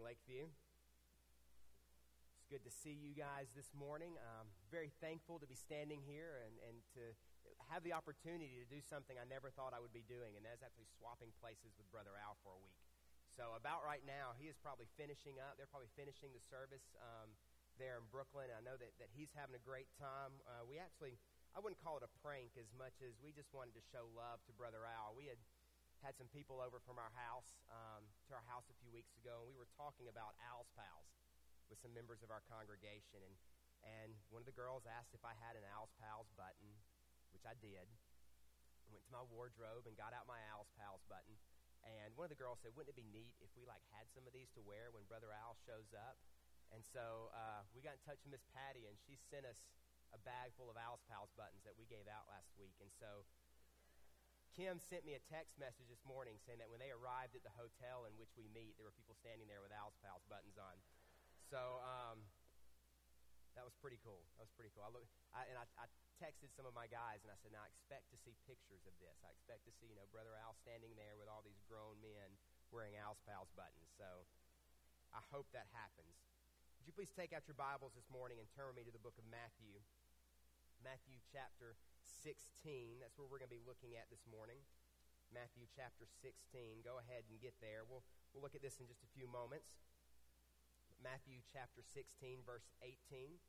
Lakeview. It's good to see you guys this morning. Very thankful to be standing here and to have the opportunity to do something I never thought I would be doing, and that is actually swapping places with Brother Al for a week. So about right now, he is probably finishing up. They're probably finishing the service there in Brooklyn. I know that he's having a great time. I wouldn't call it a prank as much as we just wanted to show love to Brother Al. We had some people over from our house, to our house a few weeks ago, and we were talking about Al's Pals with some members of our congregation. And one of the girls asked if I had an Al's Pals button, which I did. I went to my wardrobe and got out my Al's Pals button. And one of the girls said, wouldn't it be neat if we had some of these to wear when Brother Al shows up? And so we got in touch with Miss Patty, and she sent us a bag full of Al's Pals buttons that we gave out last week. And so Kim sent me a text message this morning saying that when they arrived at the hotel in which we meet, there were people standing there with Al's Pals buttons on. So that was pretty cool. I texted some of my guys, and I said, now I expect to see pictures of this. I expect to see, Brother Al standing there with all these grown men wearing Al's Pals buttons. So I hope that happens. Would you please take out your Bibles this morning and turn with me to the book of Matthew. Matthew chapter 16. That's where we're going to be looking at this morning. Matthew chapter 16. Go ahead and get there. We'll look at this in just a few moments. Matthew chapter 16, verse 18.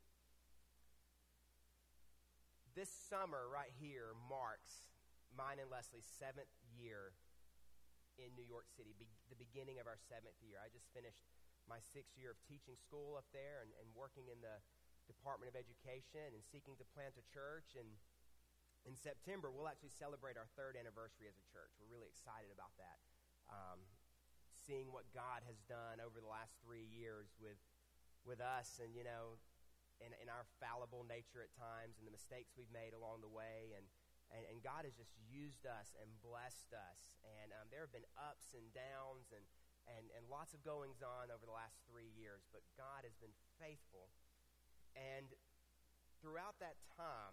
This summer right here marks mine and Leslie's 7th year in New York City, the beginning of our 7th year. I just finished my 6th year of teaching school up there and working in the Department of Education and seeking to plant a church. And in September, we'll actually celebrate our 3rd anniversary as a church. We're really excited about that. Seeing what God has done over the last 3 years with us and, in our fallible nature at times and the mistakes we've made along the way. And God has just used us and blessed us. And there have been ups and downs and lots of goings on over the last 3 years. But God has been faithful. And throughout that time,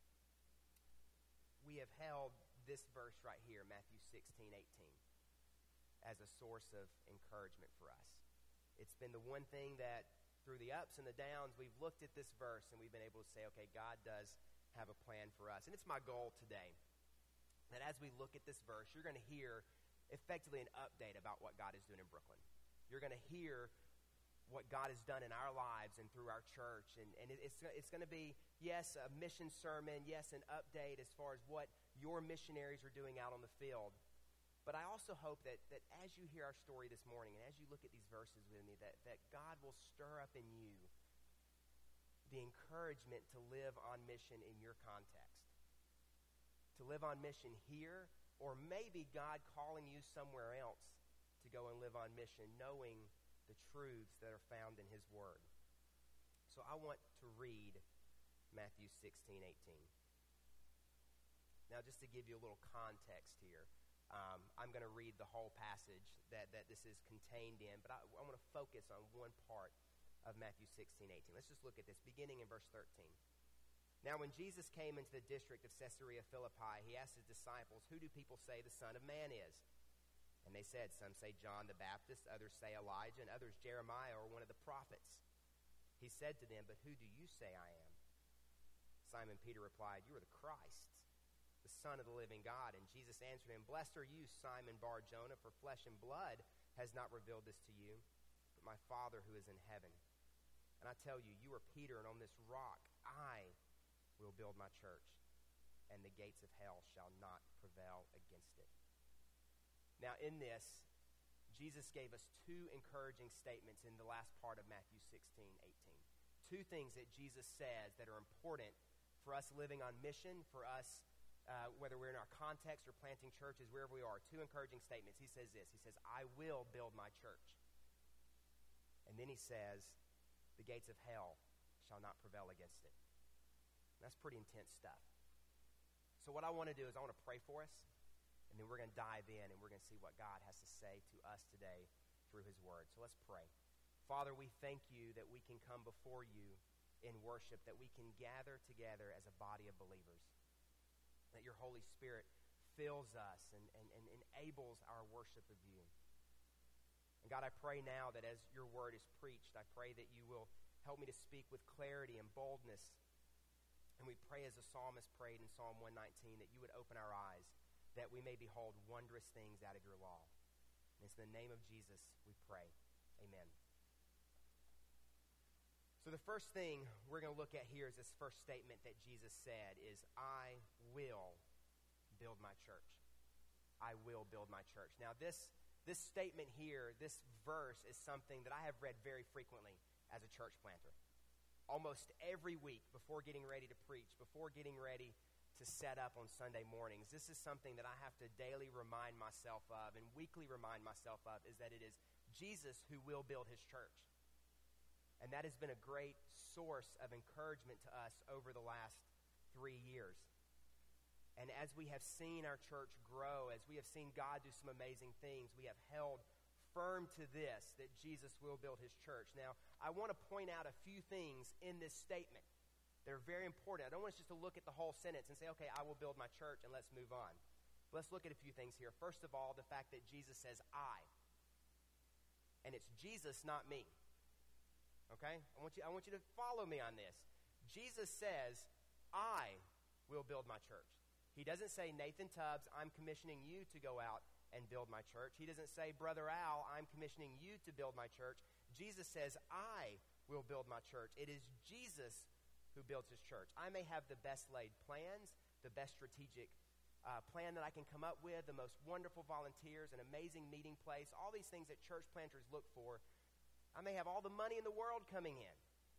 we have held this verse right here, Matthew 16:18, as a source of encouragement for us. It's been the one thing that through the ups and the downs, we've looked at this verse and we've been able to say, okay, God does have a plan for us. And it's my goal today that as we look at this verse, you're going to hear effectively an update about what God is doing in Brooklyn. You're going to hear what God has done in our lives and through our church. And it's going to be, yes, a mission sermon, yes, an update as far as what your missionaries are doing out on the field. But I also hope that as you hear our story this morning and as you look at these verses with me, that God will stir up in you the encouragement to live on mission in your context. To live on mission here, or maybe God calling you somewhere else to go and live on mission, knowing the truths that are found in His Word. So I want to read Matthew 16:18. Now, just to give you a little context here, I'm going to read the whole passage that this is contained in, but I want to focus on one part of Matthew 16:18. Let's just look at this, beginning in verse 13. Now, when Jesus came into the district of Caesarea Philippi, He asked His disciples, who do people say the Son of Man is? And they said, some say John the Baptist, others say Elijah, and others Jeremiah or one of the prophets. He said to them, but who do you say I am? Simon Peter replied, you are the Christ, the Son of the living God. And Jesus answered him, blessed are you, Simon Bar-Jonah, for flesh and blood has not revealed this to you, but my Father who is in heaven. And I tell you, you are Peter, and on this rock I will build my church, and the gates of hell shall not prevail against it. Now, in this, Jesus gave us 2 encouraging statements in the last part of Matthew 16:18. 2 things that Jesus says that are important for us living on mission, for us, whether we're in our context or planting churches, wherever we are. 2 encouraging statements. He says this. He says, I will build my church. And then He says, the gates of hell shall not prevail against it. That's pretty intense stuff. So what I want to do is I want to pray for us. And then we're going to dive in and we're going to see what God has to say to us today through His Word. So let's pray. Father, we thank You that we can come before You in worship, that we can gather together as a body of believers, that Your Holy Spirit fills us and enables our worship of You. And God, I pray now that as your word is preached, I pray that you will help me to speak with clarity and boldness. And we pray as the psalmist prayed in Psalm 119 that you would open our eyes, that we may behold wondrous things out of your law. And it's in the name of Jesus we pray. Amen. So the first thing we're going to look at here is this first statement that Jesus said is, I will build my church. I will build my church. Now this statement here, this verse is something that I have read very frequently as a church planter. Almost every week before getting ready to preach, before getting ready to set up on Sunday mornings, this is something that I have to daily remind myself of and weekly remind myself of, is that it is Jesus who will build his church. And that has been a great source of encouragement to us over the last 3 years. And as we have seen our church grow, as we have seen God do some amazing things, we have held firm to this, that Jesus will build his church. Now, I want to point out a few things in this statement. They're very important. I don't want us just to look at the whole sentence and say, okay, I will build my church, and let's move on. Let's look at a few things here. First of all, the fact that Jesus says, I. And it's Jesus, not me. Okay? I want you to follow me on this. Jesus says, I will build my church. He doesn't say, Nathan Tubbs, I'm commissioning you to go out and build my church. He doesn't say, Brother Al, I'm commissioning you to build my church. Jesus says, I will build my church. It is Jesus who builds his church. I may have the best laid plans, the best strategic plan that I can come up with, the most wonderful volunteers, an amazing meeting place, all these things that church planters look for. I may have all the money in the world coming in,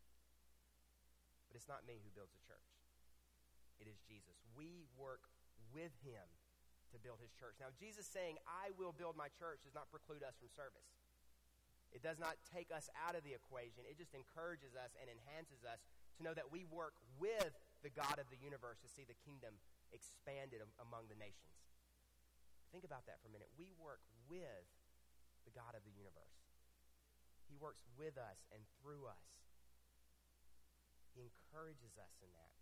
but it's not me who builds the church. It is Jesus. We work with him to build his church. Now, Jesus saying, I will build my church, does not preclude us from service. It does not take us out of the equation. It just encourages us and enhances us to know that we work with the God of the universe to see the kingdom expanded among the nations. Think about that for a minute. We work with the God of the universe. He works with us and through us. He encourages us in that.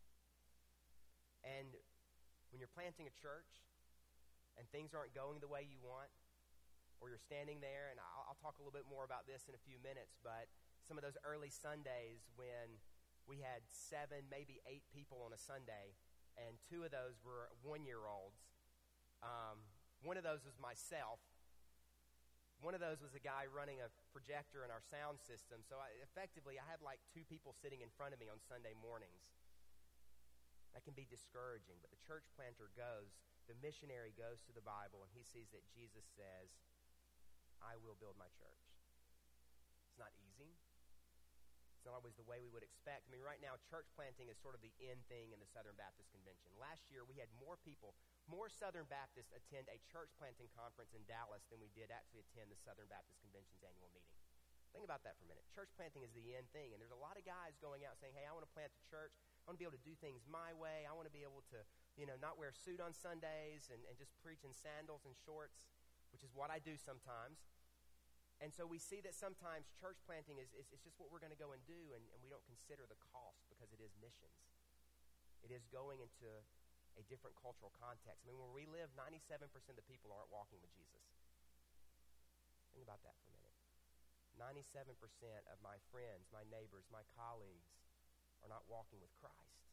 And when you're planting a church and things aren't going the way you want, or you're standing there, and I'll talk a little bit more about this in a few minutes, but some of those early Sundays when we had 7, maybe 8 people on a Sunday, and 2 of those were 1-year-olds. One of those was myself. One of those was a guy running a projector in our sound system. So I had like 2 people sitting in front of me on Sunday mornings. That can be discouraging, but the church planter goes, the missionary goes to the Bible, and he sees that Jesus says, I will build my church. It's not easy. It's not always the way we would expect. I mean, right now, church planting is sort of the in thing in the Southern Baptist Convention. Last year, we had more Southern Baptists attend a church planting conference in Dallas than we did actually attend the Southern Baptist Convention's annual meeting. Think about that for a minute. Church planting is the in thing, and there's a lot of guys going out saying, hey, I want to plant a church. I want to be able to do things my way. I want to be able to, not wear a suit on Sundays and just preach in sandals and shorts, which is what I do sometimes. And so we see that sometimes church planting is just what we're going to go and do, and we don't consider the cost because it is missions. It is going into a different cultural context. I mean, where we live, 97% of the people aren't walking with Jesus. Think about that for a minute. 97% of my friends, my neighbors, my colleagues are not walking with Christ.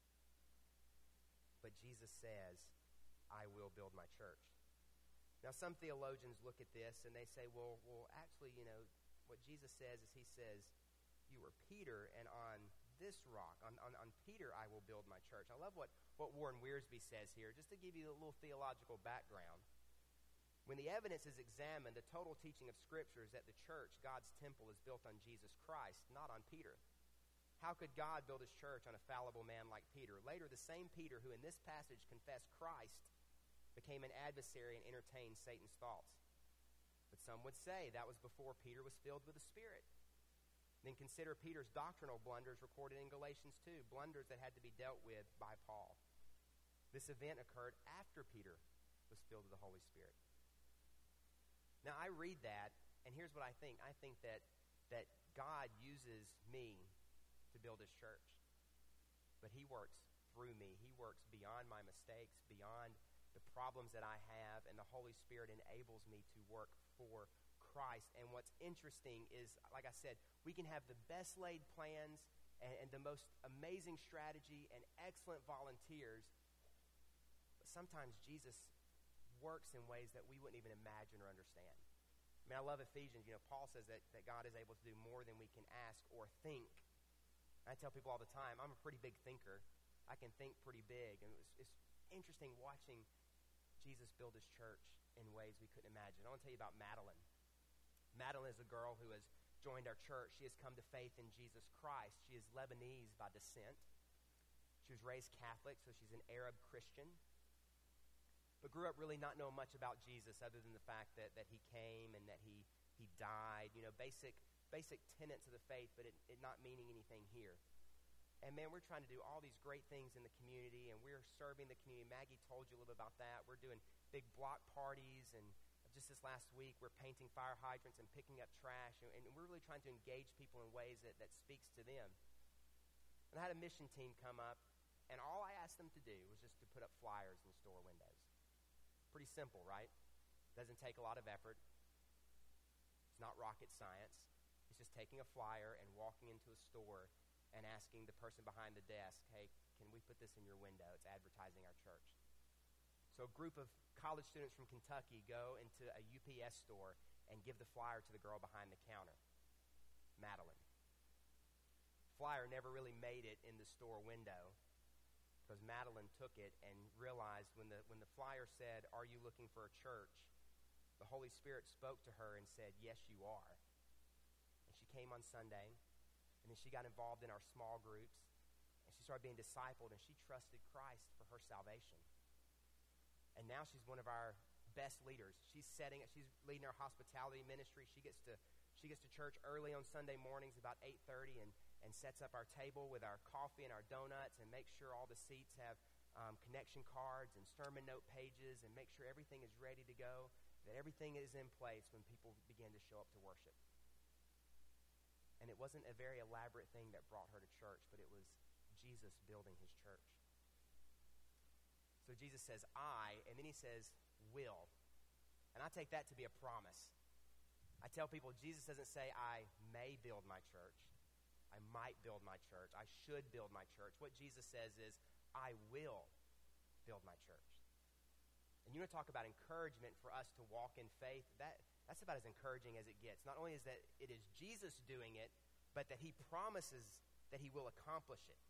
But Jesus says, I will build my church. Now, some theologians look at this and they say, well, actually, what Jesus says is he says, you are Peter, and on this rock, on Peter, I will build my church. I love what Warren Wiersbe says here, just to give you a little theological background. When the evidence is examined, the total teaching of Scripture is that the church, God's temple, is built on Jesus Christ, not on Peter. How could God build his church on a fallible man like Peter? Later, the same Peter who in this passage confessed Christ became an adversary and entertained Satan's thoughts. But some would say that was before Peter was filled with the Spirit. Then consider Peter's doctrinal blunders recorded in Galatians 2, blunders that had to be dealt with by Paul. This event occurred after Peter was filled with the Holy Spirit. Now, I read that, and here's what I think. I think that God uses me to build his church. But he works through me. He works beyond my mistakes, beyond the problems that I have, and the Holy Spirit enables me to work for Christ. And what's interesting is, like I said, we can have the best laid plans and the most amazing strategy and excellent volunteers, but sometimes Jesus works in ways that we wouldn't even imagine or understand. I mean, I love Ephesians. Paul says that God is able to do more than we can ask or think. I tell people all the time, I'm a pretty big thinker. I can think pretty big. And it's interesting watching Jesus build his church in ways we couldn't imagine. I want to tell you about Madeline. Madeline is a girl who has joined our church. She has come to faith in Jesus Christ. She is Lebanese by descent. She was raised Catholic, so she's an Arab Christian, but grew up really not knowing much about Jesus other than the fact that he came and that he died. Basic tenets of the faith, but it not meaning anything here. And man, we're trying to do all these great things in the community, and we're serving the community. Maggie told you a little bit about that. We're doing big block parties, and just this last week, we're painting fire hydrants and picking up trash, and we're really trying to engage people in ways that speaks to them. And I had a mission team come up, and all I asked them to do was just to put up flyers in store windows. Pretty simple, right? Doesn't take a lot of effort. It's not rocket science. It's just taking a flyer and walking into a store and asking the person behind the desk, hey, can we put this in your window? It's advertising our church. So a group of college students from Kentucky go into a UPS store and give the flyer to the girl behind the counter, Madeline. Flyer never really made it in the store window because Madeline took it and realized when the flyer said, are you looking for a church? The Holy Spirit spoke to her and said, yes, you are. And she came on Sunday, and then she got involved in our small groups, and she started being discipled, and she trusted Christ for her salvation. And now she's one of our best leaders. She's leading our hospitality ministry. She gets to church early on Sunday mornings about 8:30 and sets up our table with our coffee and our donuts and makes sure all the seats have connection cards and sermon note pages and make sure everything is ready to go, that everything is in place when people begin to show up to worship. And it wasn't a very elaborate thing that brought her to church, but it was Jesus building his church. So Jesus says, I, and then he says, will. And I take that to be a promise. I tell people, Jesus doesn't say, I may build my church. I might build my church. I should build my church. What Jesus says is, I will build my church. And you want to talk about encouragement for us to walk in faith? That's about as encouraging as it gets. Not only is that it is Jesus doing it, but that he promises that he will accomplish it.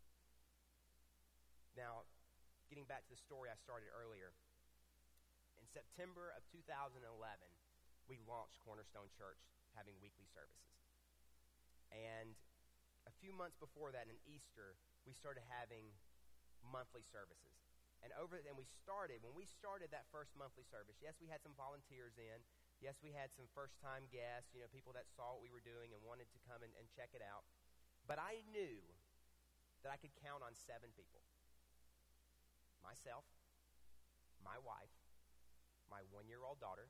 Now, getting back to the story I started earlier, in September of 2011, we launched Cornerstone Church having weekly services. And a few months before that, in Easter, we started having monthly services. And when we started that first monthly service, yes, we had some volunteers in. Yes, we had some first-time guests, people that saw what we were doing and wanted to come and check it out. But I knew that I could count on 7 people. Myself, my wife, my 1-year-old daughter,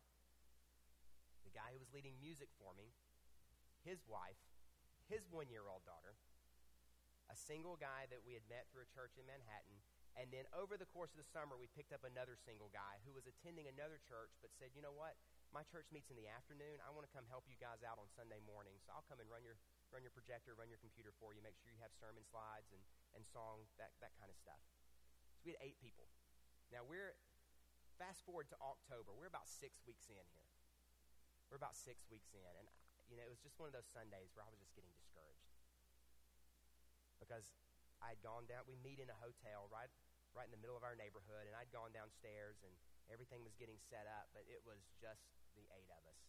the guy who was leading music for me, his wife, his 1-year-old daughter, a single guy that we had met through a church in Manhattan, and then over the course of the summer, we picked up another single guy who was attending another church but said, you know what, my church meets in the afternoon. I want to come help you guys out on Sunday morning, so I'll come and run your projector, run your computer for you, make sure you have sermon slides and song, that kind of stuff. So we had 8 people. Now fast forward to October. We're about 6 weeks in here. We're about 6 weeks in, and it was just one of those Sundays where I was just getting discouraged because I had gone down. We meet in a hotel right in the middle of our neighborhood, and I'd gone downstairs, and everything was getting set up, but it was just the 8 of us.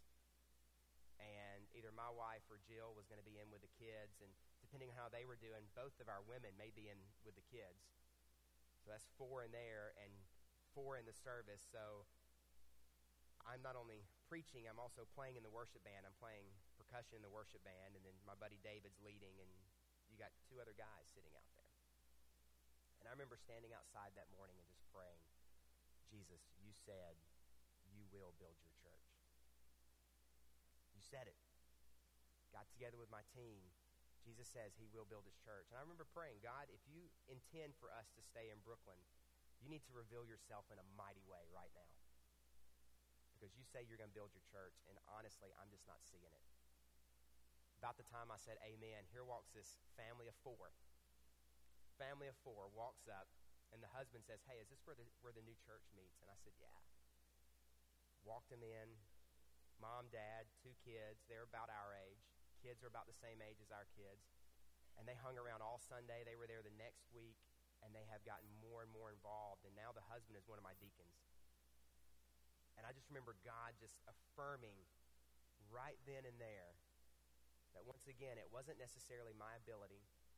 And either my wife or Jill was going to be in with the kids, and depending on how they were doing, both of our women may be in with the kids. So that's 4 in there and 4 in the service. So I'm not only preaching, I'm also playing in the worship band. I'm playing percussion in the worship band, and then my buddy David's leading, and you got 2 other guys sitting out there. And I remember standing outside that morning and just praying, Jesus, you said you will build your church. You said it. Got together with my team. Jesus says he will build his church. And I remember praying, God, if you intend for us to stay in Brooklyn, you need to reveal yourself in a mighty way right now. because you say you're going to build your church, and honestly, I'm just not seeing it. About the time I said amen, here walks this family of four. Family of four walks up, and the husband says, hey, is this where the new church meets? And I said, yeah. Walked them in, mom, dad, 2 kids. They're about our age. Kids are about the same age as our kids. And they hung around all Sunday. They were there the next week, and they have gotten more and more involved. And now the husband is one of my deacons. And I just remember God just affirming right then and there that once again, it wasn't necessarily my ability.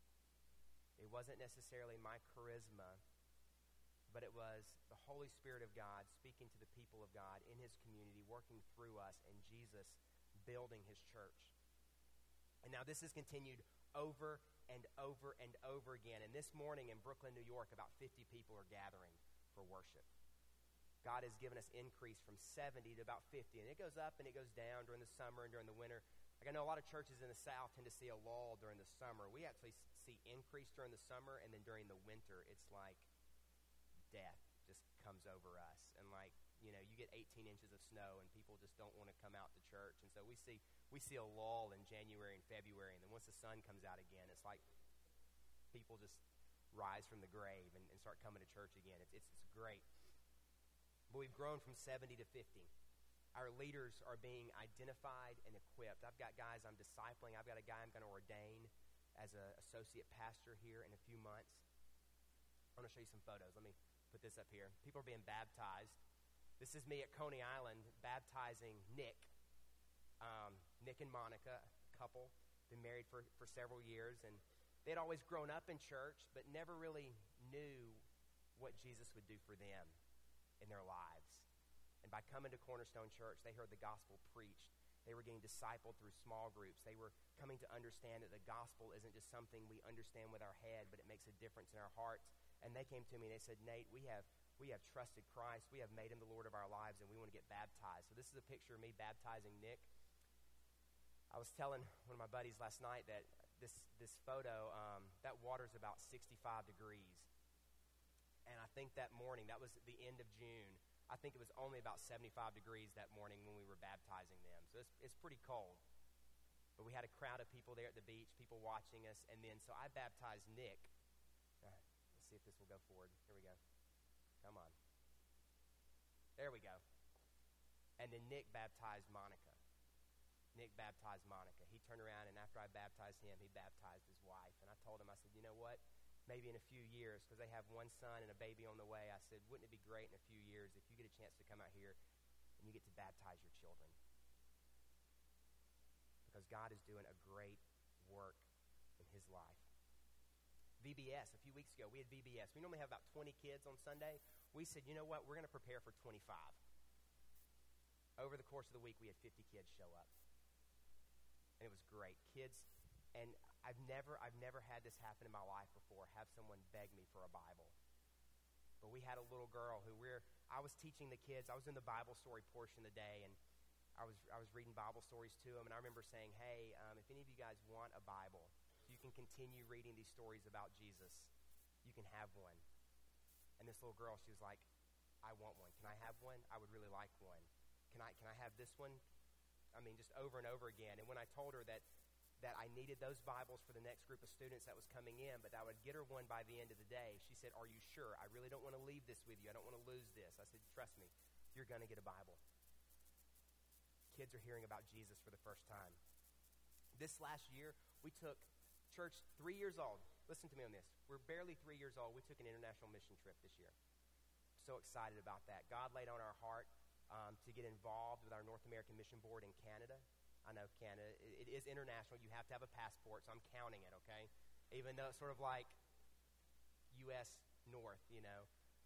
It wasn't necessarily my charisma, but it was the Holy Spirit of God speaking to the people of God in his community, working through us, and Jesus building his church. And now this has continued over and over and over again. And this morning in Brooklyn, New York, about 50 people are gathering for worship. God has given us increase from 70 to about 50. And it goes up and it goes down during the summer and during the winter. Like I know a lot of churches in the South tend to see a lull during the summer. We actually see increase during the summer, and then during the winter, it's like death just comes over us. And like, you know, you get 18 inches of snow, and people just don't want to come out to church. And so we see a lull in January and February, and then once the sun comes out again, it's like people just rise from the grave and start coming to church again. It's great. But we've grown from 70 to 50. Our leaders are being identified and equipped. I've got guys I'm discipling. I've got a guy I'm going to ordain as an associate pastor here in a few months. I want to show you some photos. Let me put this up here. People are being baptized. This is me at Coney Island baptizing Nick. Nick and Monica, a couple, been married for several years, and they'd always grown up in church, but never really knew what Jesus would do for them in their lives. And by coming to Cornerstone Church, they heard the gospel preached. They were getting discipled through small groups. They were coming to understand that the gospel isn't just something we understand with our head, but it makes a difference in our hearts. And they came to me and they said, Nate, we have trusted Christ. We have made him the Lord of our lives, and we want to get baptized. So this is a picture of me baptizing Nick. I was telling one of my buddies last night that this photo, that water's about 65 degrees. And I think that morning, that was the end of June, I think it was only about 75 degrees that morning when we were baptizing them. So it's pretty cold. But we had a crowd of people there at the beach, people watching us. And then, so I baptized Nick. Let's see if this will go forward. Here we go. Come on. There we go. And then Nick baptized Monica. He turned around, and after I baptized him, he baptized his wife. And I told him, I said, you know what? Maybe in a few years, because they have one son and a baby on the way, I said, wouldn't it be great in a few years if you get a chance to come out here and you get to baptize your children? Because God is doing a great work in his life. VBS, a few weeks ago, we had VBS. We normally have about 20 kids on Sunday. We said, you know what, we're going to prepare for 25. Over the course of the week, we had 50 kids show up. And it was great. Kids, and I've never had this happen in my life before, have someone beg me for a Bible. But we had a little girl I was teaching the kids. I was in the Bible story portion of the day, and I was reading Bible stories to them, and I remember saying, hey, if any of you guys want a Bible, so you can continue reading these stories about Jesus, you can have one. And this little girl, she was like, I want one. Can I have one? I would really like one. Can I have this one? I mean, just over and over again. And when I told her that I needed those Bibles for the next group of students that was coming in, but I would get her one by the end of the day, she said, are you sure? I really don't want to leave this with you. I don't want to lose this. I said, trust me, you're going to get a Bible. Kids are hearing about Jesus for the first time. This last year, we took church 3 years old. Listen to me on this. We're barely 3 years old. We took an international mission trip this year. So excited about that. God laid on our heart to get involved with our North American Mission Board in Canada. I know Canada, it is international. You have to have a passport, so I'm counting it, okay? Even though it's sort of like U.S. North, you know.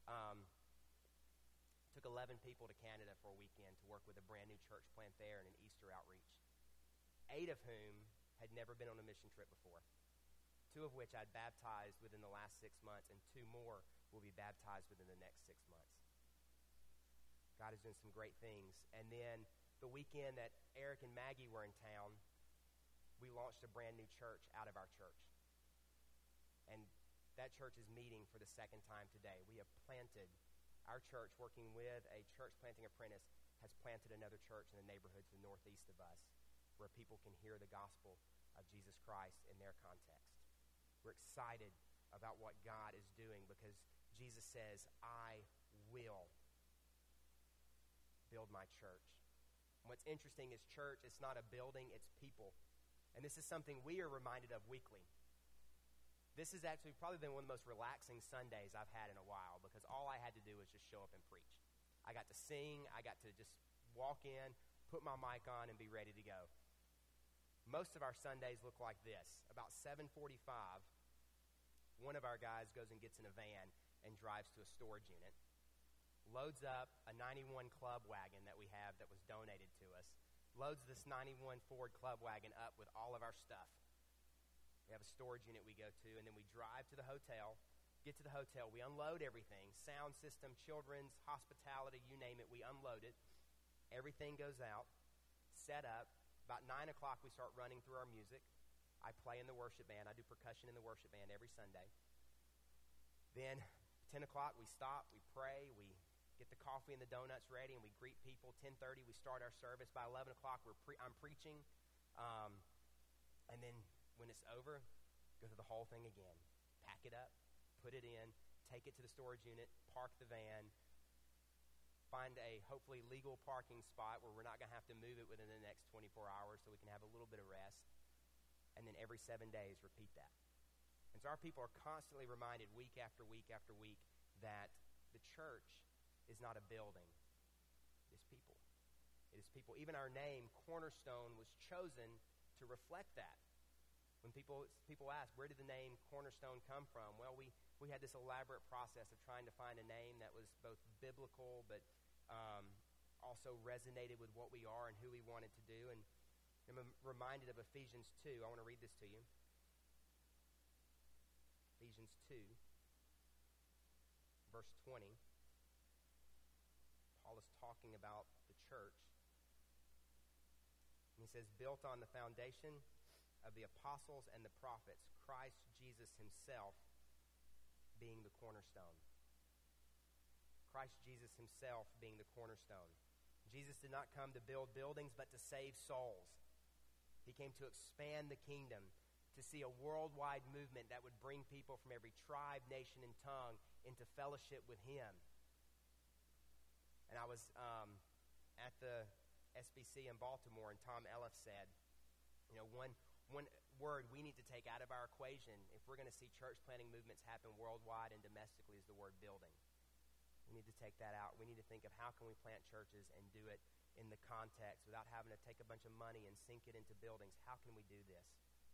Took 11 people to Canada for a weekend to work with a brand new church plant there and an Easter outreach. 8 of whom had never been on a mission trip before. 2 of which I'd baptized within the last 6 months, and 2 more will be baptized within the next 6 months. God is doing some great things. And then the weekend that Eric and Maggie were in town, we launched a brand new church out of our church. And that church is meeting for the second time today. We have planted, our church, working with a church planting apprentice, has planted another church in the neighborhood to the northeast of us where people can hear the gospel of Jesus Christ in their context. We're excited about what God is doing because Jesus says, I will build my church. And what's interesting is church, it's not a building, it's people. And this is something we are reminded of weekly. This has actually probably been one of the most relaxing Sundays I've had in a while because all I had to do was just show up and preach. I got to sing, I got to just walk in, put my mic on, and be ready to go. Most of our Sundays look like this. About 7:45, one of our guys goes and gets in a van and drives to a storage unit, loads up a 91 Club wagon that we have that was donated to us, loads this 91 Ford Club wagon up with all of our stuff. We have a storage unit we go to, and then we drive to the hotel, get to the hotel, we unload everything, sound system, children's, hospitality, you name it, we unload it. Everything goes out, set up. About 9 o'clock, we start running through our music. I play in the worship band. I do percussion in the worship band every Sunday. Then 10 o'clock, we stop, we pray, we get the coffee and the donuts ready, and we greet people. 10:30, we start our service. By 11 o'clock, I'm preaching. And then when it's over, go through the whole thing again. Pack it up, put it in, take it to the storage unit, park the van, find a hopefully legal parking spot where we're not going to have to move it within the next 24 hours so we can have a little bit of rest. And then every 7 days, repeat that. And so our people are constantly reminded week after week after week that the church is not a building. It is people. It is people. Even our name, Cornerstone, was chosen to reflect that. When people ask, where did the name Cornerstone come from? Well, we had this elaborate process of trying to find a name that was both biblical but also resonated with what we are and who we wanted to do. And I'm reminded of Ephesians 2. I want to read this to you. Ephesians 2, verse 20. Paul is talking about the church. And he says, built on the foundation of the apostles and the prophets, Christ Jesus himself being the cornerstone. Christ Jesus himself being the cornerstone. Jesus did not come to build buildings, but to save souls. He came to expand the kingdom, to see a worldwide movement that would bring people from every tribe, nation, and tongue into fellowship with him. And I was at the SBC in Baltimore, and Tom Elliff said, one word we need to take out of our equation if we're going to see church planting movements happen worldwide and domestically is the word building. We need to take that out. We need to think of how can we plant churches and do it in the context without having to take a bunch of money and sink it into buildings. How can we do this?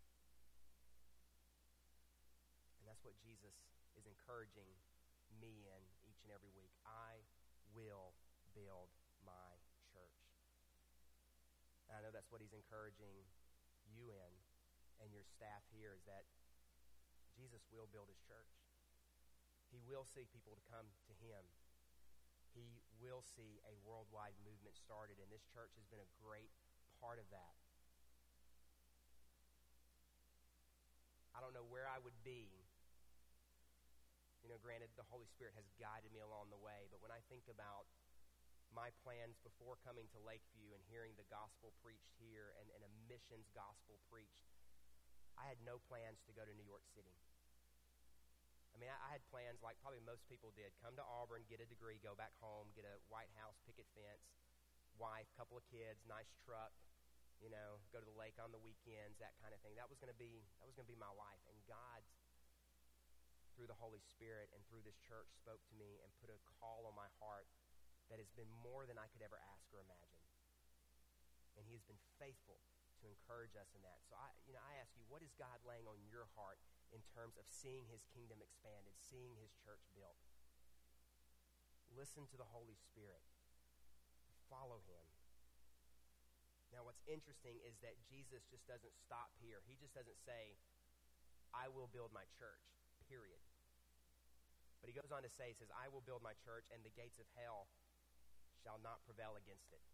And that's what Jesus is encouraging me in each and every week. I will build my church. And I know that's what he's encouraging you in and your staff here, is that Jesus will build his church. He will see people to come to him. He will see a worldwide movement started, and this church has been a great part of that. I don't know where I would be. Granted, the Holy Spirit has guided me along the way, but when I think about my plans before coming to Lakeview and hearing the gospel preached here and a missions gospel preached, I had no plans to go to New York City. I had plans like probably most people did. Come to Auburn, get a degree, go back home, get a White House picket fence, wife, couple of kids, nice truck, go to the lake on the weekends, that kind of thing. That was going to be my life. And God, through the Holy Spirit and through this church, spoke to me and put a call on my heart that has been more than I could ever ask or imagine. And he has been faithful to encourage us in that. So I ask you, what is God laying on your heart in terms of seeing his kingdom expanded, seeing his church built? Listen to the Holy Spirit. Follow him. Now, what's interesting is that Jesus just doesn't stop here. He just doesn't say, I will build my church, period. But he goes on to say, he says, I will build my church, and the gates of hell shall not prevail against it.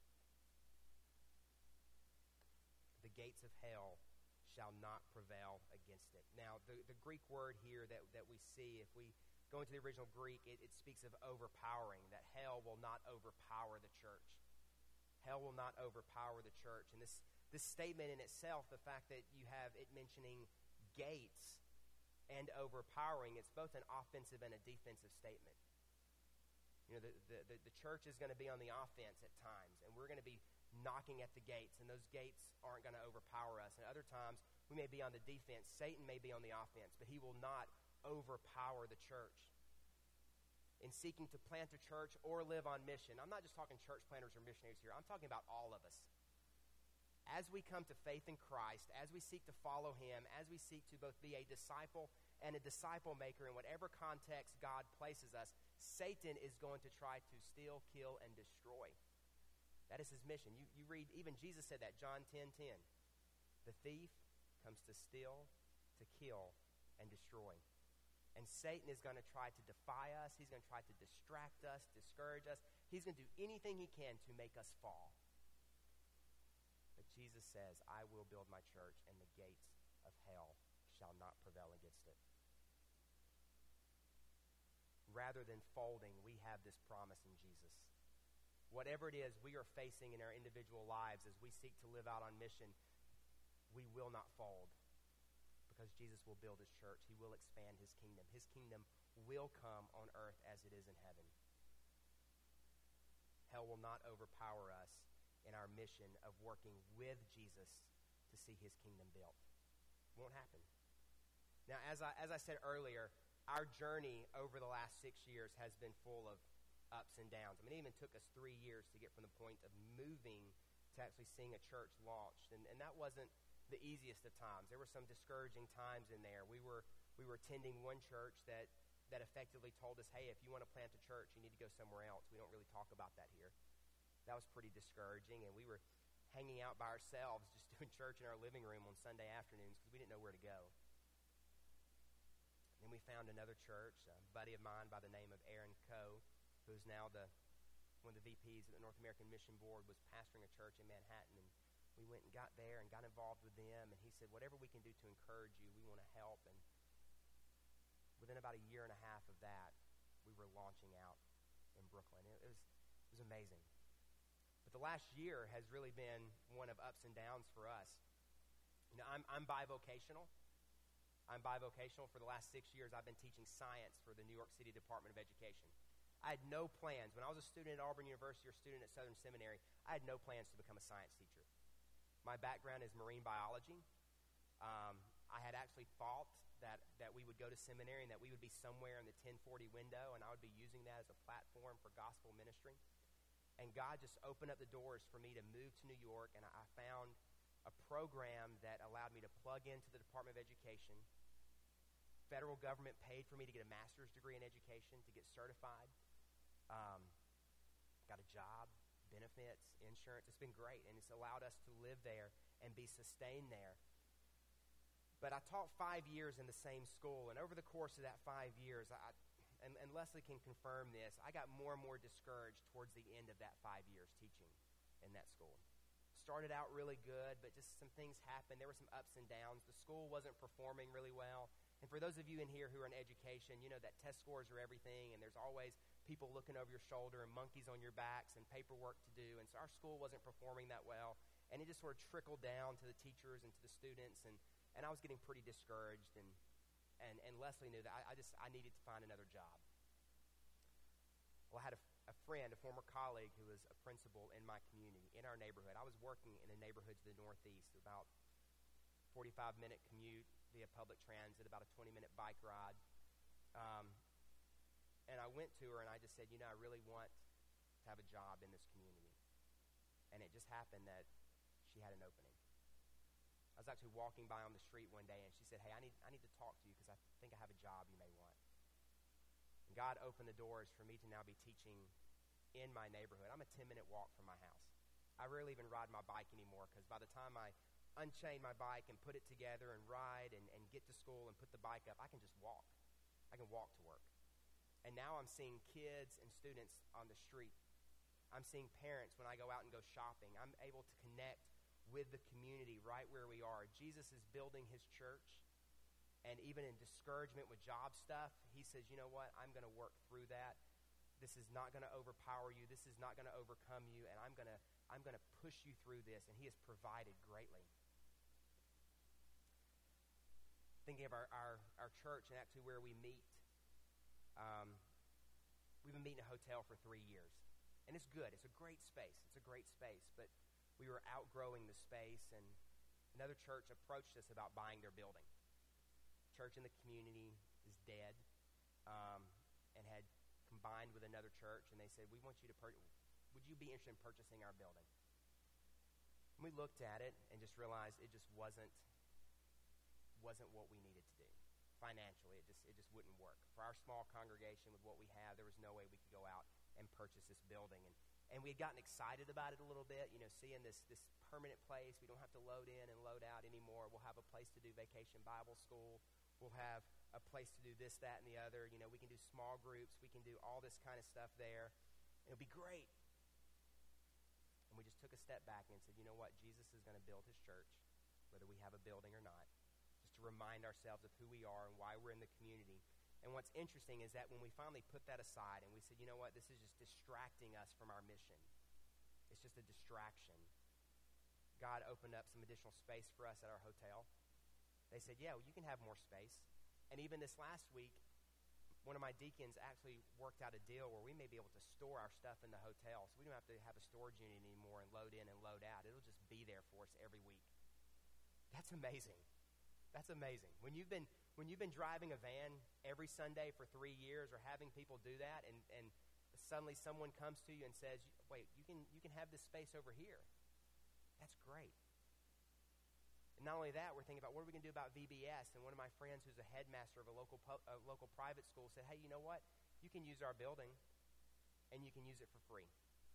The gates of hell shall not prevail against it. Now, the Greek word here that we see, if we go into the original Greek, it speaks of overpowering, that hell will not overpower the church. Hell will not overpower the church. And this statement in itself, the fact that you have it mentioning gates and overpowering, it's both an offensive and a defensive statement. You know, the church is going to be on the offense at times, and we're going to be knocking at the gates, and those gates aren't going to overpower us. And other times, we may be on the defense. Satan may be on the offense, but he will not overpower the church. In seeking to plant a church or live on mission, I'm not just talking church planters or missionaries here. I'm talking about all of us. As we come to faith in Christ, as we seek to follow him, as we seek to both be a disciple and a disciple maker in whatever context God places us, Satan is going to try to steal, kill, and destroy. That is his mission. You read, even Jesus said that, John 10:10. The thief comes to steal, to kill, and destroy. And Satan is going to try to defy us. He's going to try to distract us, discourage us. He's going to do anything he can to make us fall. But Jesus says, I will build my church, and the gates of hell shall not prevail against it. Rather than folding, we have this promise in Jesus. Whatever it is we are facing in our individual lives as we seek to live out on mission, we will not fold. Because Jesus will build his church. He will expand his kingdom. His kingdom will come on earth as it is in heaven. Hell will not overpower us in our mission of working with Jesus to see his kingdom built. It won't happen. Now, as I said earlier, our journey over the last 6 years has been full of ups and downs. I mean, it even took us 3 years to get from the point of moving to actually seeing a church launched. And that wasn't the easiest of times. There were some discouraging times in there. We were attending one church that effectively told us, hey, if you want to plant a church, you need to go somewhere else. We don't really talk about that here. That was pretty discouraging, and we were hanging out by ourselves, just doing church in our living room on Sunday afternoons because we didn't know where to go. Then we found another church, a buddy of mine by the name of Aaron Coe, who's now one of the VPs at the North American Mission Board, was pastoring a church in Manhattan, and we went and got there and got involved with them, and he said, whatever we can do to encourage you, we want to help. And within about a year and a half of that, we were launching out in Brooklyn. It was amazing. But the last year has really been one of ups and downs for us. You know, I'm bivocational. I'm bivocational. For the last 6 years, I've been teaching science for the New York City Department of Education. I had no plans. When I was a student at Auburn University or a student at Southern Seminary, I had no plans to become a science teacher. My background is marine biology. I had actually thought that we would go to seminary and that we would be somewhere in the 1040 window, and I would be using that as a platform for gospel ministry. And God just opened up the doors for me to move to New York, and I found a program that allowed me to plug into the Department of Education. Federal government paid for me to get a master's degree in education, to get certified. Got a job, benefits, insurance. It's been great, and it's allowed us to live there and be sustained there. But I taught 5 years in the same school, and over the course of that 5 years, and Leslie can confirm this, I got more and more discouraged towards the end of that 5 years teaching in that school. Started out really good, but just some things happened. There were some ups and downs. The school wasn't performing really well. And for those of you in here who are in education, you know that test scores are everything, and there's always people looking over your shoulder and monkeys on your backs and paperwork to do. And so our school wasn't performing that well, and it just sort of trickled down to the teachers and to the students, and I was getting pretty discouraged, and Leslie knew that I needed to find another job. Well, I had a friend, a former colleague, who was a principal in my community, in our neighborhood. I was working in a neighborhood to the northeast, about 45-minute commute via public transit, about a 20-minute bike ride. And I went to her and I just said, I really want to have a job in this community. And it just happened that she had an opening. I was actually walking by on the street one day, and she said, hey, I need to talk to you because I think I have a job you may want. And God opened the doors for me to now be teaching in my neighborhood. I'm a 10-minute walk from my house. I rarely even ride my bike anymore because by the time I unchain my bike and put it together and ride and get to school and put the bike up, I can just walk. I can walk to work. And now I'm seeing kids and students on the street. I'm seeing parents when I go out and go shopping. I'm able to connect with the community right where we are. Jesus is building his church, and even in discouragement with job stuff, he says, you know what, I'm going to work through that This is not going to overpower you. This is not going to overcome you, and I'm going to push you through this, and he has provided greatly. Thinking of our church and actually where we meet, we've been meeting in a hotel for 3 years. And it's good. It's a great space. It's a great space. But we were outgrowing the space, and another church approached us about buying their building. Church in the community is dead, and had combined with another church, and they said, we want you to would you be interested in purchasing our building? And we looked at it and just realized it just wasn't what we needed to do. Financially, it just wouldn't work. For our small congregation with what we have, there was no way we could go out and purchase this building. And we had gotten excited about it a little bit, seeing this permanent place. We don't have to load in and load out anymore. We'll have a place to do Vacation Bible School. We'll have a place to do this, that, and the other. We can do small groups. We can do all this kind of stuff there. It'll be great. And we just took a step back and said, you know what? Jesus is going to build his church, whether we have a building or not. Remind ourselves of who we are and why we're in the community. And what's interesting is that when we finally put that aside and we said, you know what, this is just distracting us from our mission. It's just a distraction. God opened up some additional space for us at our hotel. They said, yeah, well, you can have more space. And even this last week, one of my deacons actually worked out a deal where we may be able to store our stuff in the hotel, so we don't have to have a storage unit anymore and load in and load out. It'll just be there for us every week. That's amazing. That's amazing. When you've been driving a van every Sunday for 3 years, or having people do that, and suddenly someone comes to you and says, wait, you can have this space over here. That's great. And not only that, we're thinking about what are we going to do about VBS. And one of my friends who's a headmaster of a local private school said, hey, you know what? You can use our building, and you can use it for free.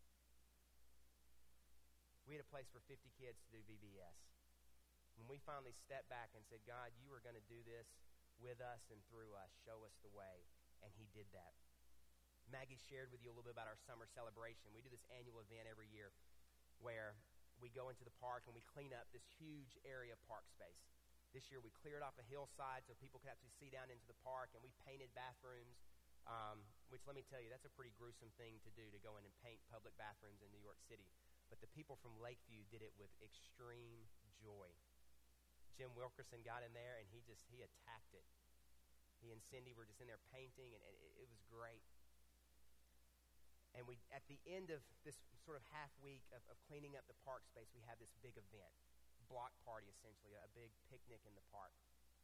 We had a place for 50 kids to do VBS. When we finally stepped back and said, God, you are going to do this with us and through us. Show us the way. And he did that. Maggie shared with you a little bit about our summer celebration. We do this annual event every year where we go into the park and we clean up this huge area of park space. This year we cleared off a hillside so people could actually see down into the park, and we painted bathrooms, which, let me tell you, that's a pretty gruesome thing to do, to go in and paint public bathrooms in New York City. But the people from Lakeview did it with extreme joy. Jim Wilkerson got in there, and he attacked it. He and Cindy were just in there painting, and it was great. And we, at the end of this sort of half week of cleaning up the park space, we have this big event, block party essentially, a big picnic in the park.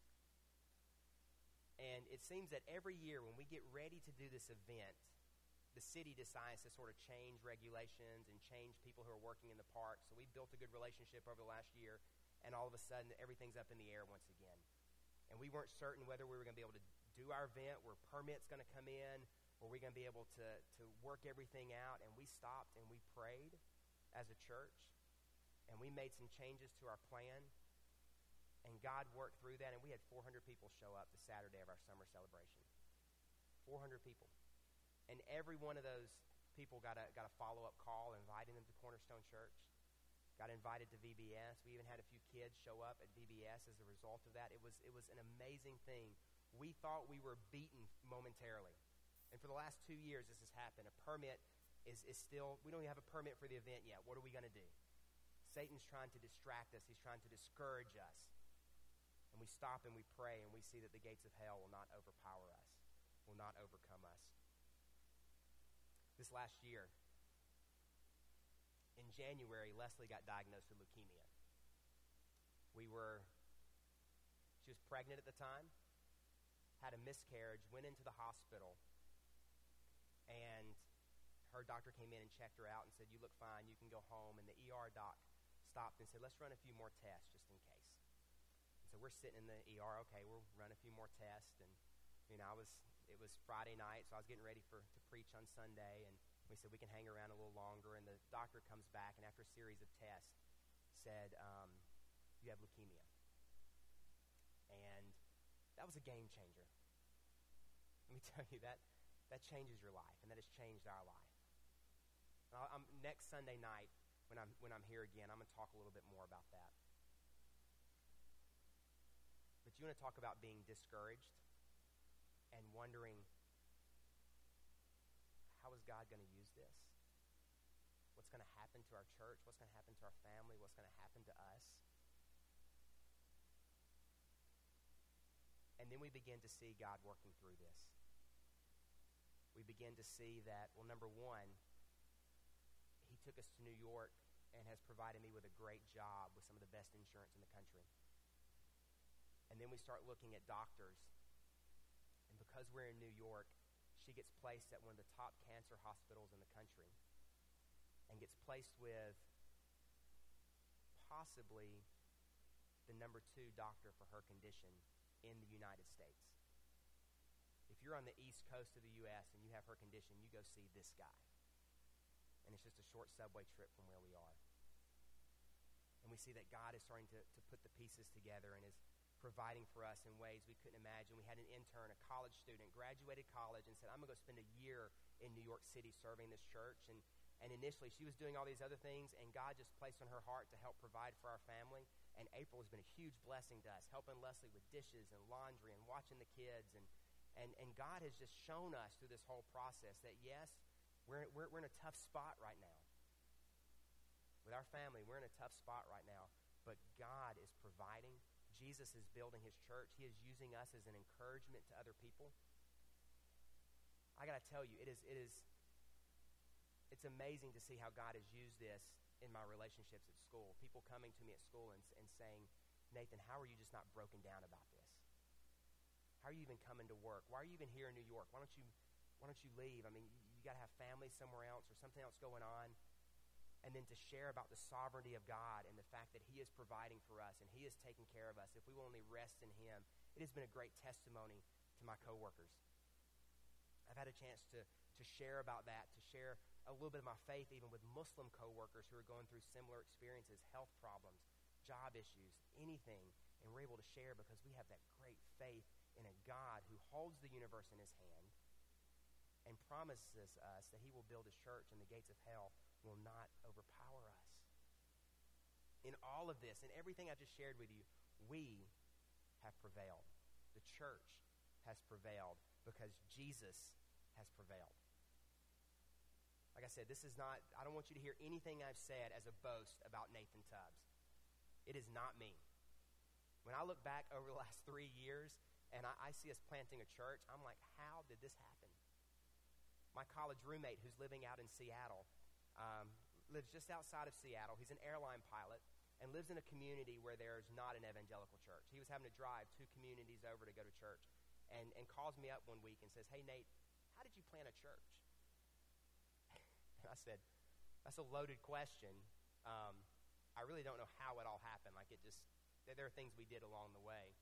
And it seems that every year when we get ready to do this event, the city decides to sort of change regulations and change people who are working in the park. So we built a good relationship over the last year, and all of a sudden, everything's up in the air once again. And we weren't certain whether we were going to be able to do our event. Were permits going to come in? Were we going to be able to work everything out? And we stopped and we prayed as a church, and we made some changes to our plan. And God worked through that, and we had 400 people show up the Saturday of our summer celebration. 400 people. And every one of those people got a follow-up call inviting them to Cornerstone Church. Got invited to VBS. We even had a few kids show up at VBS as a result of that. It was an amazing thing. We thought we were beaten momentarily. And for the last 2 years, this has happened. A permit is still, we don't even have a permit for the event yet. What are we going to do? Satan's trying to distract us. He's trying to discourage us. And we stop and we pray, and we see that the gates of hell will not overpower us, will not overcome us. This last year, in January, Leslie got diagnosed with leukemia. She was pregnant at the time, had a miscarriage, went into the hospital, and her doctor came in and checked her out and said, you look fine, you can go home. And the ER doc stopped and said, let's run a few more tests just in case. And so we're sitting in the ER, okay, we'll run a few more tests. And, it was Friday night, so I was getting ready to preach on Sunday, and we said we can hang around a little longer. And the doctor comes back, and after a series of tests, said, you have leukemia. And that was a game changer. Let me tell you, that changes your life, and that has changed our life. Next Sunday night, when I'm here again, I'm going to talk a little bit more about that. But you want to talk about being discouraged and wondering, how is God going to use this? What's going to happen to our church? What's going to happen to our family? What's going to happen to us? And then we begin to see God working through this. We begin to see that, well, number one, he took us to New York and has provided me with a great job with some of the best insurance in the country. And then we start looking at doctors. And because we're in New York, she gets placed at one of the top cancer hospitals in the country and gets placed with possibly the number 2 doctor for her condition in the United States. If you're on the east coast of the U.S. and you have her condition, you go see this guy. And it's just a short subway trip from where we are. And we see that God is starting to put the pieces together and is providing for us in ways we couldn't imagine. We had an intern, a college student, graduated college, and said, I'm going to go spend a year in New York City serving this church. And initially, she was doing all these other things, and God just placed on her heart to help provide for our family. And April has been a huge blessing to us, helping Leslie with dishes and laundry and watching the kids. And God has just shown us through this whole process that, yes, we're in a tough spot right now. With our family, we're in a tough spot right now. But God is providing. Jesus is building his church. He is using us as an encouragement to other people. I got to tell you, it's amazing to see how God has used this in my relationships at school. People coming to me at school and saying, Nathan, how are you just not broken down about this? How are you even coming to work? Why are you even here in New York? Why don't you leave? I mean, you got to have family somewhere else or something else going on. And then to share about the sovereignty of God and the fact that he is providing for us and he is taking care of us if we will only rest in him. It has been a great testimony to my coworkers. I've had a chance to share about that, to share a little bit of my faith even with Muslim coworkers who are going through similar experiences, health problems, job issues, anything. And we're able to share because we have that great faith in a God who holds the universe in his hand and promises us that he will build his church and the gates of hell will not overpower us. In all of this, in everything I just shared with you, we have prevailed. The church has prevailed because Jesus has prevailed. Like I said, I don't want you to hear anything I've said as a boast about Nathan Tubbs. It is not me. When I look back over the last 3 years and I see us planting a church, I'm like, how did this happen? My college roommate who's living out in Seattle, lives just outside of Seattle. He's an airline pilot and lives in a community where there's not an evangelical church. He was having to drive 2 communities over to go to church and calls me up one week and says, hey, Nate, how did you plant a church? And I said, that's a loaded question. I really don't know how it all happened. There are things we did along the way.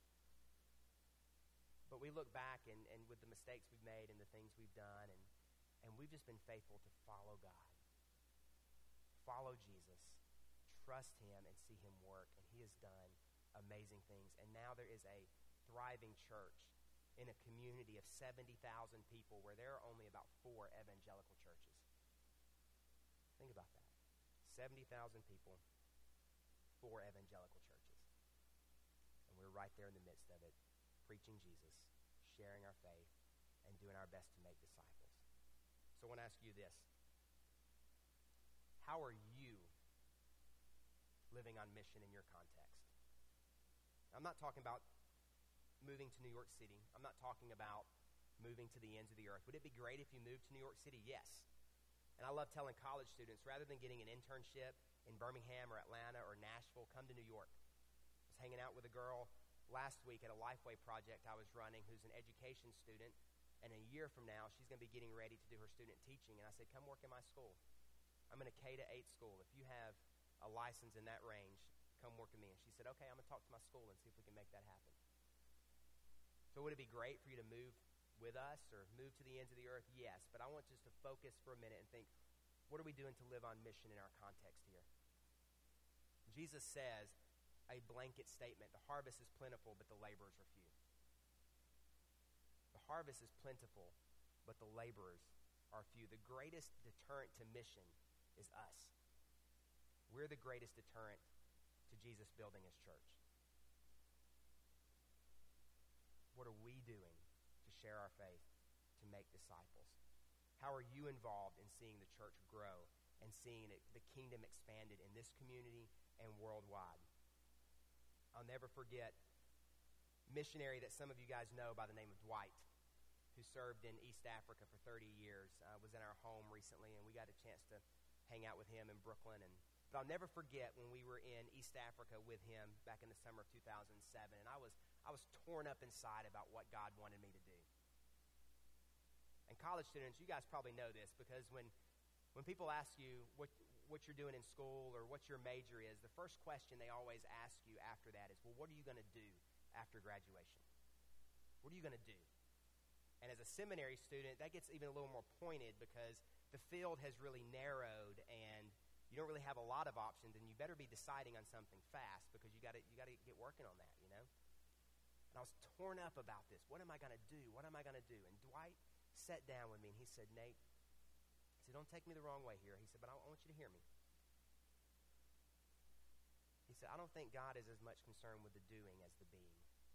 But we look back and with the mistakes we've made and the things we've done, and we've just been faithful to follow God. Follow Jesus, trust him, and see him work. And he has done amazing things. And now there is a thriving church in a community of 70,000 people where there are only about 4 evangelical churches. Think about that. 70,000 people, 4 evangelical churches. And we're right there in the midst of it, preaching Jesus, sharing our faith, and doing our best to make disciples. So I want to ask you this. How are you living on mission in your context? I'm not talking about moving to New York City. I'm not talking about moving to the ends of the earth. Would it be great if you moved to New York City? Yes. And I love telling college students, rather than getting an internship in Birmingham or Atlanta or Nashville, come to New York. I was hanging out with a girl last week at a Lifeway project I was running who's an education student. And a year from now, she's going to be getting ready to do her student teaching. And I said, come work in my school. I'm in a K-8 school. If you have a license in that range, come work with me. And she said, okay, I'm going to talk to my school and see if we can make that happen. So would it be great for you to move with us or move to the ends of the earth? Yes, but I want just to focus for a minute and think, what are we doing to live on mission in our context here? Jesus says a blanket statement, the harvest is plentiful, but the laborers are few. The harvest is plentiful, but the laborers are few. The greatest deterrent to mission is us. We're the greatest deterrent to Jesus building his church. What are we doing to share our faith, to make disciples? How are you involved in seeing the church grow and seeing the kingdom expanded in this community and worldwide? I'll never forget a missionary that some of you guys know by the name of Dwight, who served in East Africa for 30 years, was in our home recently, and we got a chance to hang out with him in Brooklyn. But I'll never forget when we were in East Africa with him back in the summer of 2007, and I was torn up inside about what God wanted me to do. And college students, you guys probably know this, because when people ask you what you're doing in school or what your major is, the first question they always ask you after that is, well, what are you going to do after graduation? What are you going to do? And as a seminary student, that gets even a little more pointed, because the field has really narrowed and you don't really have a lot of options, and you better be deciding on something fast, because you got to get working on that, you know? And I was torn up about this. What am I going to do? What am I going to do? And Dwight sat down with me and he said, Nate, he said, don't take me the wrong way here. He said, but I want you to hear me. He said, I don't think God is as much concerned with the doing as the being.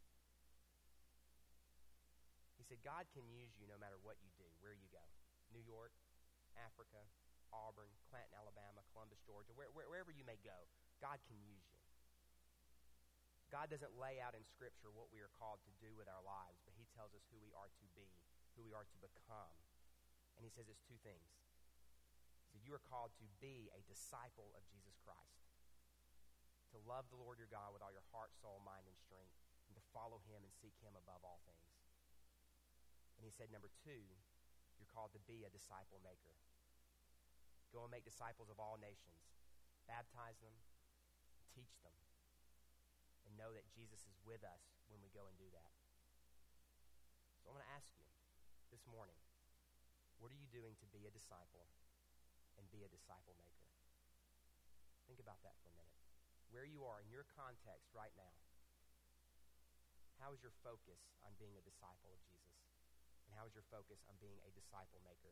He said, God can use you no matter what you do, where you go. New York, Africa, Auburn, Clanton, Alabama, Columbus, Georgia, wherever you may go, God can use you. God doesn't lay out in Scripture what we are called to do with our lives, but He tells us who we are to be, who we are to become. And He says it's two things. He said, you are called to be a disciple of Jesus Christ, to love the Lord your God with all your heart, soul, mind, and strength, and to follow Him and seek Him above all things. And He said, number two, you're called to be a disciple maker. Go and make disciples of all nations. Baptize them, teach them, and know that Jesus is with us when we go and do that. So I want to ask you this morning, what are you doing to be a disciple and be a disciple maker? Think about that for a minute. Where you are in your context right now, how is your focus on being a disciple of Jesus? And how is your focus on being a disciple maker?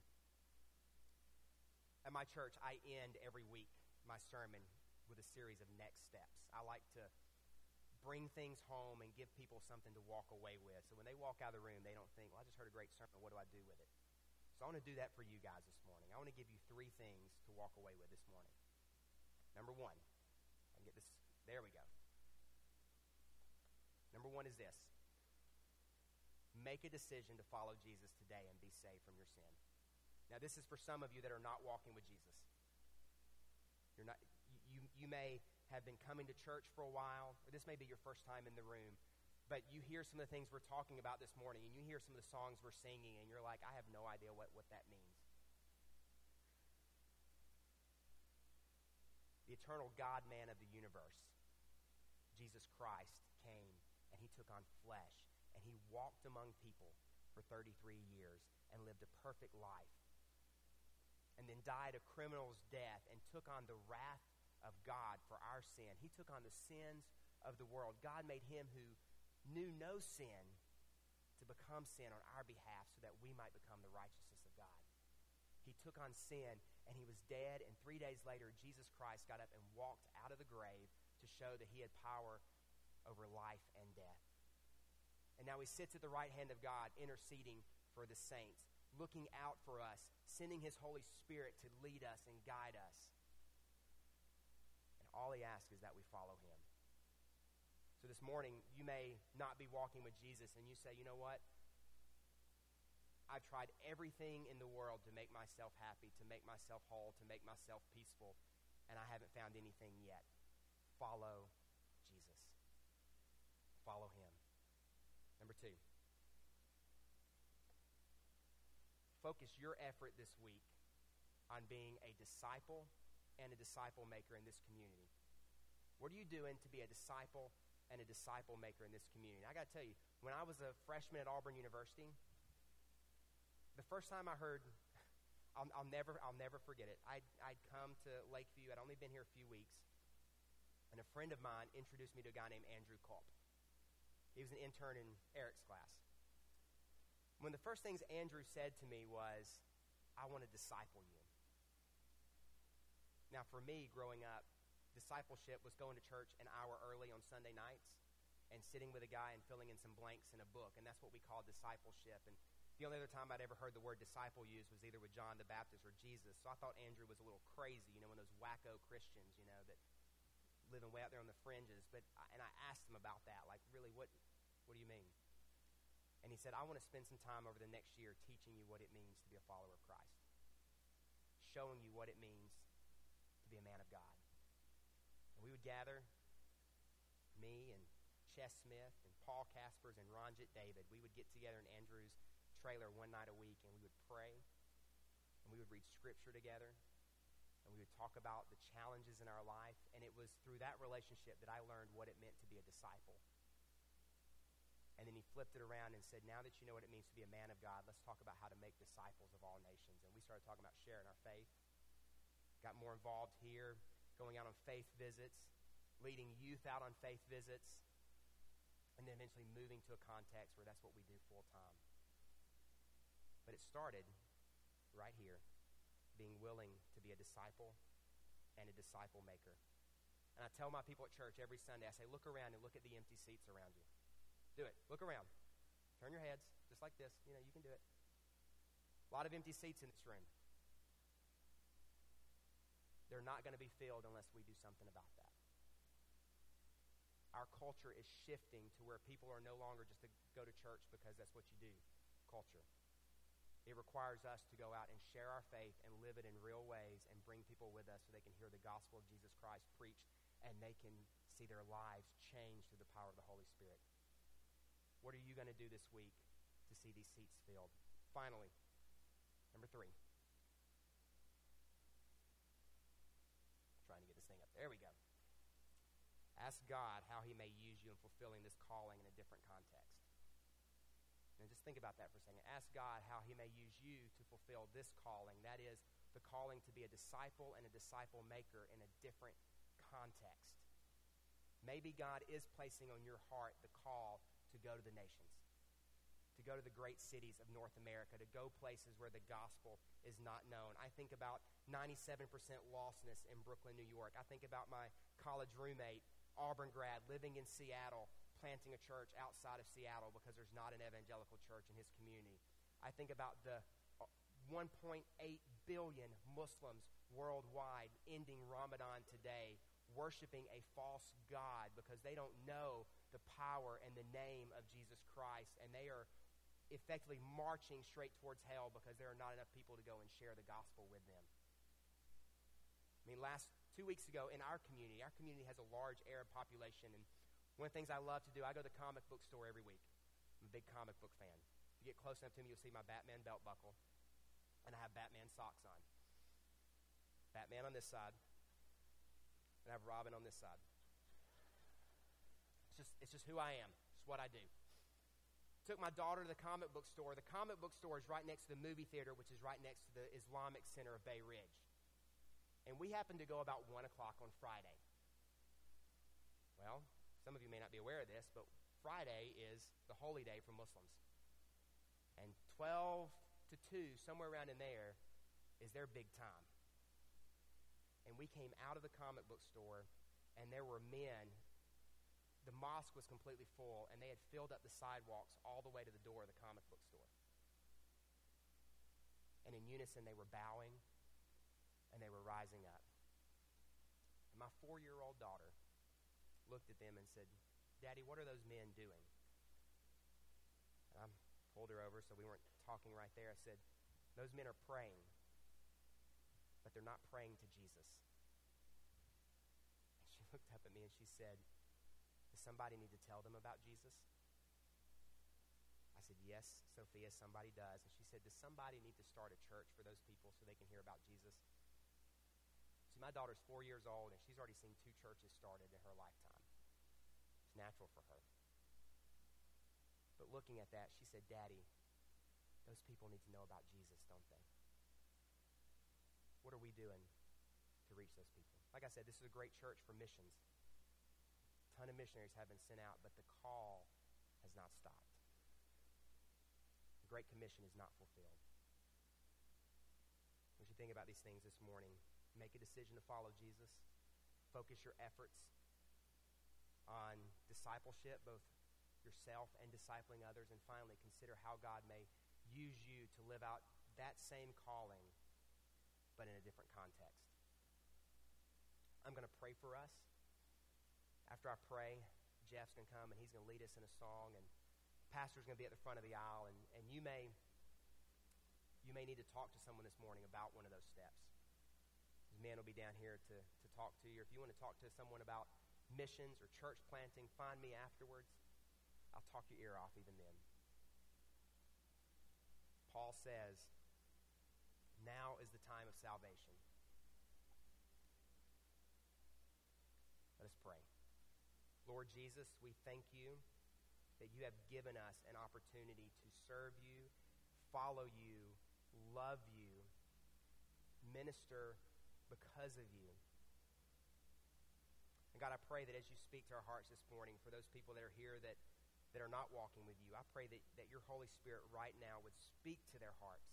At my church, I end every week my sermon with a series of next steps. I like to bring things home and give people something to walk away with. So when they walk out of the room, they don't think, well, I just heard a great sermon. What do I do with it? So I want to do that for you guys this morning. I want to give you three things to walk away with this morning. Number one, I can get this. There we go. Number one is this. Make a decision to follow Jesus today and be saved from your sin. Now, this is for some of you that are not walking with Jesus. You may have been coming to church for a while, or this may be your first time in the room, but you hear some of the things we're talking about this morning, and you hear some of the songs we're singing, and you're like, I have no idea what that means. The eternal God-man of the universe, Jesus Christ, came, and He took on flesh, and He walked among people for 33 years and lived a perfect life, and then died a criminal's death and took on the wrath of God for our sin. He took on the sins of the world. God made Him who knew no sin to become sin on our behalf so that we might become the righteousness of God. He took on sin, and He was dead, and 3 days later, Jesus Christ got up and walked out of the grave to show that He had power over life and death. And now He sits at the right hand of God, interceding for the saints, looking out for us, sending His Holy Spirit to lead us and guide us. And all He asks is that we follow Him. So this morning, you may not be walking with Jesus, and you say, you know what? I've tried everything in the world to make myself happy, to make myself whole, to make myself peaceful, and I haven't found anything yet. Follow Jesus. Follow Him. Number two. Focus your effort this week on being a disciple and a disciple maker in this community. What are you doing to be a disciple and a disciple maker in this community? And I got to tell you, when I was a freshman at Auburn University, the first time I heard, I'll never forget it. I'd come to Lakeview. I'd only been here a few weeks, and a friend of mine introduced me to a guy named Andrew Culp. He was an intern in Eric's class. One of the first things Andrew said to me was, I want to disciple you. Now, for me, growing up, discipleship was going to church an hour early on Sunday nights and sitting with a guy and filling in some blanks in a book, and that's what we call discipleship. And The only other time I'd ever heard the word disciple used was either with John the Baptist or Jesus. So I thought Andrew was a little crazy, one of those wacko Christians, that living way out there on the fringes. And I asked him about that, like, really, what do you mean? And he said, I want to spend some time over the next year teaching you what it means to be a follower of Christ, showing you what it means to be a man of God. And we would gather, me and Chess Smith and Paul Caspers and Ronjit David, we would get together in Andrew's trailer one night a week, and we would pray, and we would read Scripture together, and we would talk about the challenges in our life. And it was through that relationship that I learned what it meant to be a disciple. And then he flipped it around and said, now that you know what it means to be a man of God, let's talk about how to make disciples of all nations. And we started talking about sharing our faith, got more involved here, going out on faith visits, leading youth out on faith visits, and then eventually moving to a context where that's what we do full time. But it started right here, being willing to be a disciple and a disciple maker. And I tell my people at church every Sunday, I say, look around and look at the empty seats around you. Do it. Look around. Turn your heads, just like this. You can do it. A lot of empty seats in this room. They're not going to be filled unless we do something about that. Our culture is shifting to where people are no longer just to go to church because that's what you do. Culture. It requires us to go out and share our faith and live it in real ways and bring people with us so they can hear the gospel of Jesus Christ preached and they can see their lives change through the power of the Holy Spirit. What are you going to do this week to see these seats filled? Finally, number 3. Trying to get this thing up. There we go. Ask God how he may use you in fulfilling this calling in a different context. And just think about that for a second. Ask God how he may use you to fulfill this calling. That is, the calling to be a disciple and a disciple maker in a different context. Maybe God is placing on your heart the call to go to the nations, to go to the great cities of North America, to go places where the gospel is not known. I think about 97% lostness in Brooklyn, New York. I think about my college roommate, Auburn grad, living in Seattle, planting a church outside of Seattle because there's not an evangelical church in his community. I think about the 1.8 billion Muslims worldwide ending Ramadan today, worshiping a false god because they don't know the power and the name of Jesus Christ, and they are effectively marching straight towards hell because there are not enough people to go and share the gospel with them. I mean, 2 weeks ago in our community has a large Arab population, and one of the things I love to do, I go to the comic book store every week. I'm a big comic book fan. If you get close enough to me, you'll see my Batman belt buckle, and I have Batman socks on. Batman on this side, and I have Robin on this side. It's just who I am. It's what I do. Took my daughter to the comic book store. The comic book store is right next to the movie theater, which is right next to the Islamic Center of Bay Ridge. And we happened to go about 1 o'clock on Friday. Well, some of you may not be aware of this, but Friday is the holy day for Muslims. And 12 to 2, somewhere around in there, is their big time. And we came out of the comic book store, and there were men. The mosque was completely full, and they had filled up the sidewalks all the way to the door of the comic book store. And in unison, they were bowing, and they were rising up. And my 4-year-old daughter looked at them and said, "Daddy, what are those men doing?" And I pulled her over so we weren't talking right there. I said, "Those men are praying, but they're not praying to Jesus." And she looked up at me and she said, "Does somebody need to tell them about Jesus?" I said, "Yes, Sophia, somebody does." And she said, "Does somebody need to start a church for those people so they can hear about Jesus?" See, my daughter's 4 years old, and she's already seen 2 churches started in her lifetime. It's natural for her. But looking at that, she said, "Daddy, those people need to know about Jesus, don't they?" What are we doing to reach those people? Like I said, this is a great church for missions. A ton of missionaries have been sent out, but the call has not stopped. The Great Commission is not fulfilled. As you think about these things this morning, make a decision to follow Jesus. Focus your efforts on discipleship, both yourself and discipling others. And finally, consider how God may use you to live out that same calling, but in a different context. I'm going to pray for us. After I pray, Jeff's going to come and he's going to lead us in a song, and the pastor's going to be at the front of the aisle, and you may need to talk to someone this morning about one of those steps. His man will be down here to talk to you. Or if you want to talk to someone about missions or church planting, find me afterwards. I'll talk your ear off even then. Paul says, now is the time of salvation. Let us pray. Lord Jesus, we thank you that you have given us an opportunity to serve you, follow you, love you, minister because of you. And God, I pray that as you speak to our hearts this morning, for those people that are here that are not walking with you, I pray that your Holy Spirit right now would speak to their hearts,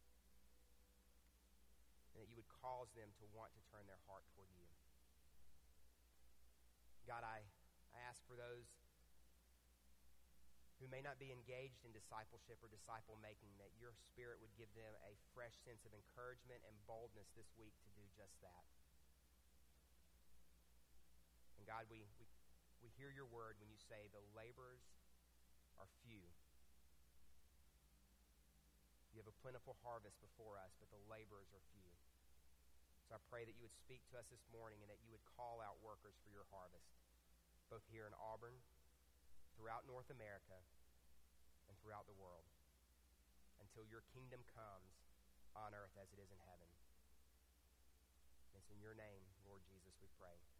and that you would cause them to want to turn their heart toward you. God, I ask for those who may not be engaged in discipleship or disciple-making, that your Spirit would give them a fresh sense of encouragement and boldness this week to do just that. And God, we hear your word when you say the laborers are few. You have a plentiful harvest before us, but the laborers are few. So I pray that you would speak to us this morning and that you would call out workers for your harvest, both here in Auburn, throughout North America, and throughout the world, until your kingdom comes on earth as it is in heaven. And it's in your name, Lord Jesus, we pray.